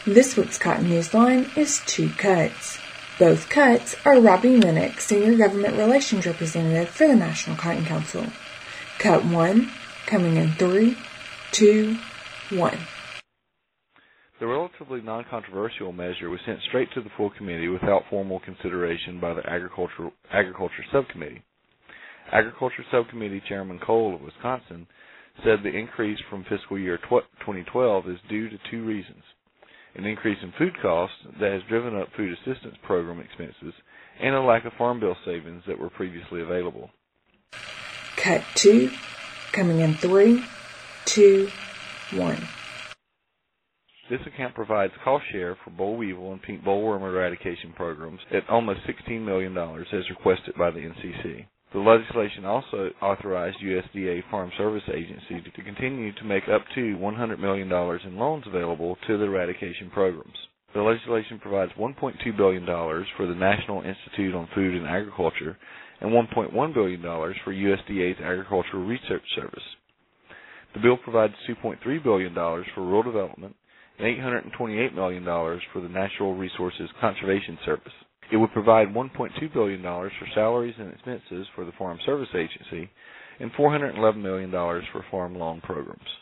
This week's Cotton Newsline is two cuts. Both cuts are Robbie Minnick, Senior Government Relations Representative for the National Cotton Council. Cut 1, coming in 3, 2, 1. The relatively non-controversial measure was sent straight to the full committee without formal consideration by the Agriculture Subcommittee. Agriculture Subcommittee Chairman Cole of Wisconsin said the increase from fiscal year 2012 is due to two reasons: an increase in food costs that has driven up food assistance program expenses, and a lack of farm bill savings that were previously available. Cut 2, coming in 3, 2, 1. This account provides cost share for boll weevil and pink bollworm eradication programs at almost $16 million as requested by the NCC. The legislation also authorized USDA Farm Service Agency to continue to make up to $100 million in loans available to the eradication programs. The legislation provides $1.2 billion for the National Institute on Food and Agriculture and $1.1 billion for USDA's Agricultural Research Service. The bill provides $2.3 billion for rural development and $828 million for the Natural Resources Conservation Service. It would provide $1.2 billion for salaries and expenses for the Farm Service Agency and $411 million for farm loan programs.